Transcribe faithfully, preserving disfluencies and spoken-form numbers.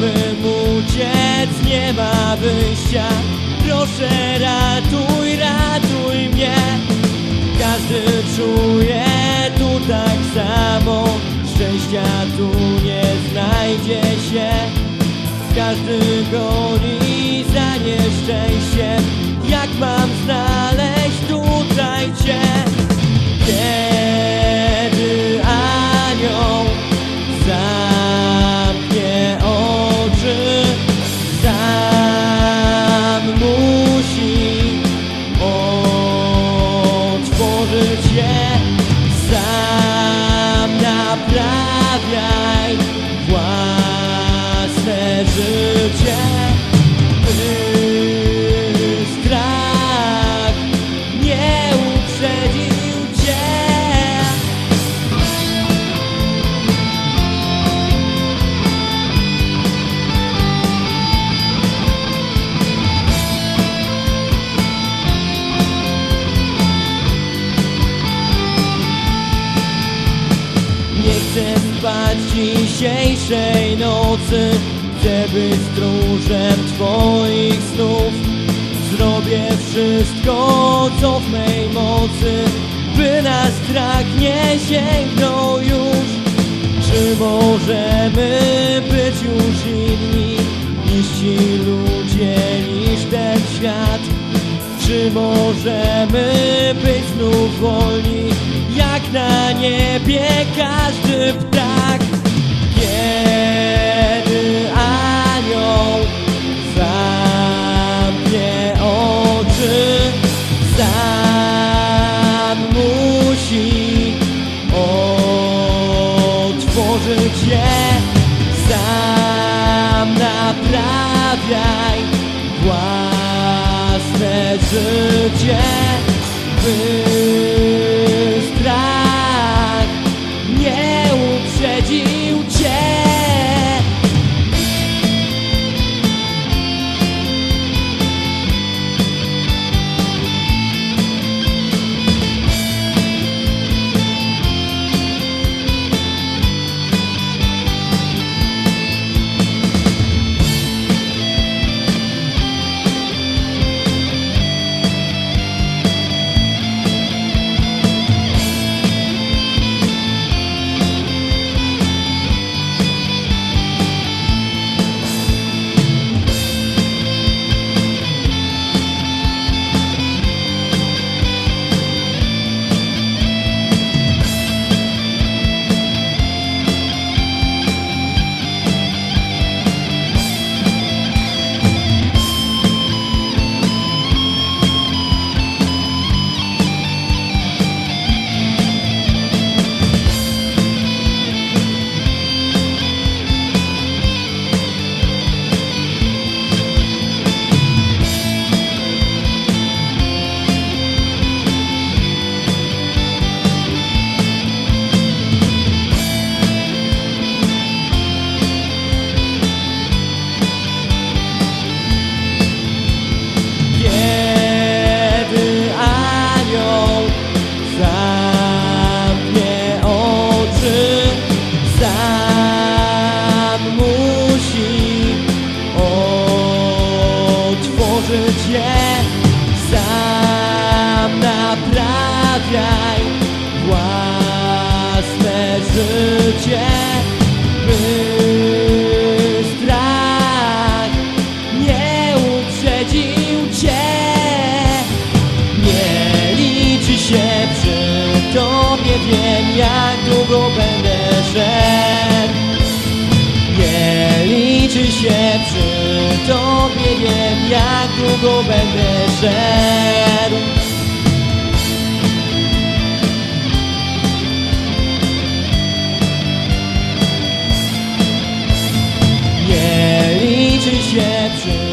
Chciałbym uciec, nie ma wyjścia. Proszę, ratuj, ratuj mnie. Każdy czuje tu tak samo, szczęścia tu nie znajdzie się. Każdy goni za nieszczęściem. Jak mam znaleźć tutaj Cię? Kiedy anioł zamknie oczy, sam musi otworzyć je. Sam naprawiaj własne życie. Strach nie uprzedził Cię. Nie chcę spać dzisiejszej nocy. Chcę być stróżem Twoich snów. Zrobię wszystko, co w mej mocy, by na strach nie sięgnął już. Czy możemy być już inni niż ci ludzie, niż ten świat? Czy możemy być znów wolni, jak na niebie każdy ptak? Kiedy anioł zamknie oczy, sam musi otworzyć je. Sam naprawiaj własne życie, by strach nie uprzedził Cię. Sam naprawiaj własne życie, by strach nie uprzedził Cię. Nie liczy się przy Tobie, wiem jak długo będę szedł. Nie liczy się przy Tobie, wiem jak długo będę szedł. Nie liczy się przy